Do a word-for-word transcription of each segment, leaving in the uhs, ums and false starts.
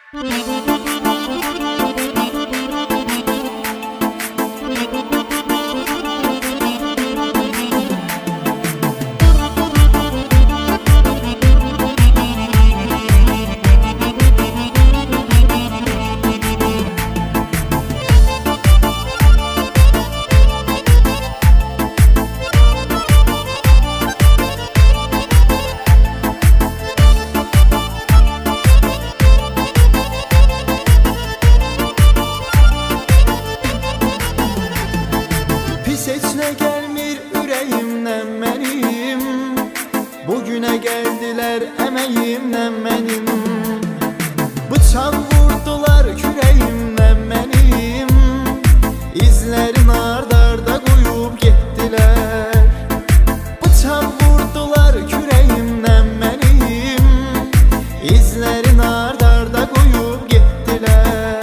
Seçne gelmir ürəyimdən mənim, bugünə gəldiler əməyimdən mənim. Bıçaq vurdular kürəyimdən mənim, izlərin ard-arda qoyub getdilər. Bıçaq vurdular kürəyimdən mənim, izlərin ard-arda qoyub getdilər.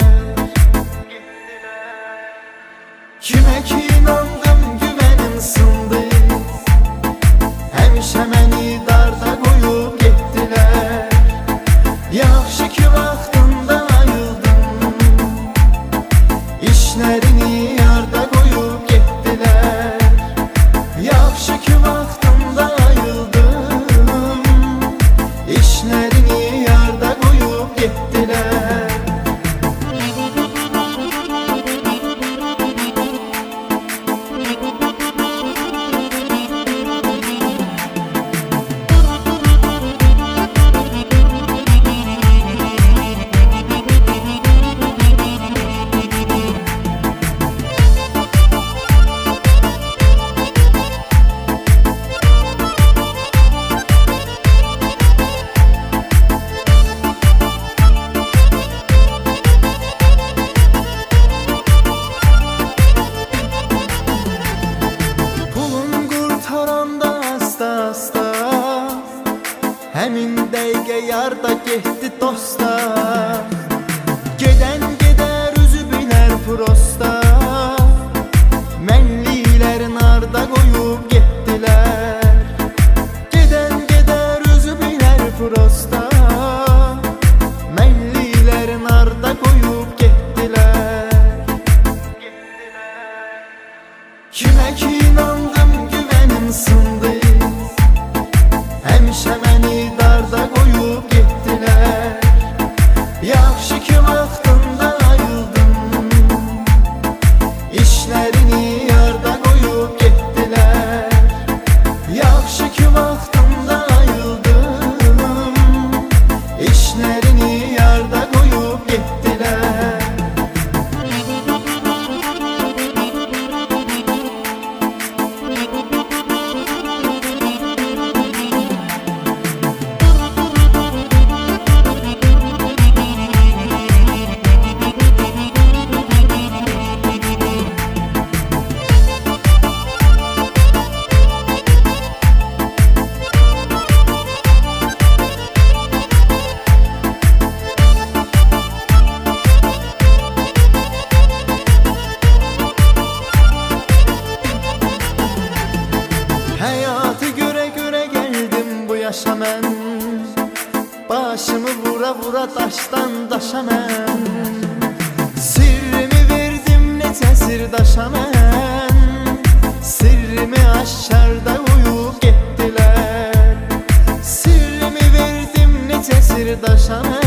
Kimə ki inandım güvənim sındı, həmişə məni darda qoyub getdilər. Yaxşı ki vaxtında ayıldım, işlərini yarda qoyub getdilər. Yaxşı ki vaxtında ayıldım, işlərini yarda qoyub getdilər. Həmin dəqiqə yarda getdi dosta, gedən gedər üzü bilər prosta. Mənliklərin arda qoyub getdilər, gedən gedər üzü bilər prosta. Mənliklərin arda qoyub getdilər. Kimə ki inandım güvənim sındı, həmişə məni darda qoyub getdilər. Yaxşı ki vaxtında ayıldım, işlərini yarda qoyub getdilər. Yaxşı ki vaxtında ayıldım, işlərini yarda qoyub getdilər. Həyatı görə-görə gəldim bu yaşa mən, başımı vura-vura daşdan daşa mən. Sirrimi verdim necə sirdaşa mən, sirrimi aşkarda qoyub getdilər. Sirrimi verdim necə sirdaşa mən,